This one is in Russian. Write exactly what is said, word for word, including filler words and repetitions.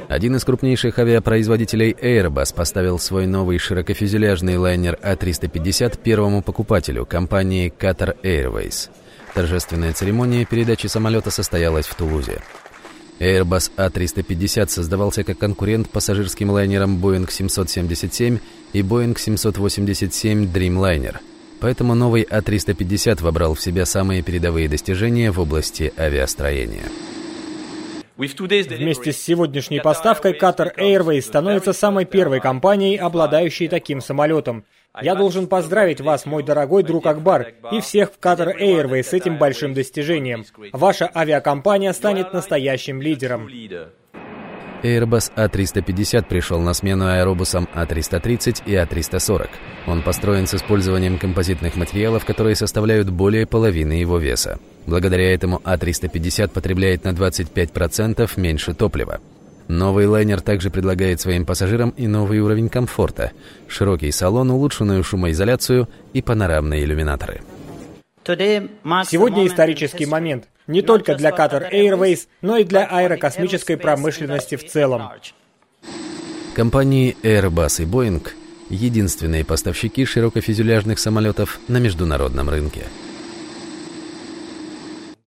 Один из крупнейших авиапроизводителей Airbus поставил свой новый широкофюзеляжный лайнер А триста пятьдесят первому покупателю, компании Qatar Airways. Торжественная церемония передачи самолета состоялась в Тулузе. Airbus А триста пятьдесят создавался как конкурент пассажирским лайнерам Boeing семьсот семьдесят семь и Boeing семьсот восемьдесят семь Dreamliner. Поэтому новый А триста пятьдесят вобрал в себя самые передовые достижения в области авиастроения. Вместе с сегодняшней поставкой Qatar Airways становится самой первой компанией, обладающей таким самолетом. Я должен поздравить вас, мой дорогой друг Акбар, и всех в Qatar Airways с этим большим достижением. Ваша авиакомпания станет настоящим лидером. Airbus А триста пятьдесят пришел на смену аэробусам А триста тридцать и А триста сорок. Он построен с использованием композитных материалов, которые составляют более половины его веса. Благодаря этому А триста пятьдесят потребляет на двадцать пять процентов меньше топлива. Новый лайнер также предлагает своим пассажирам и новый уровень комфорта: широкий салон, улучшенную шумоизоляцию и панорамные иллюминаторы. Сегодня исторический момент не только для Qatar Airways, но и для аэрокосмической промышленности в целом. Компании Airbus и Boeing — единственные поставщики широкофюзеляжных самолетов на международном рынке.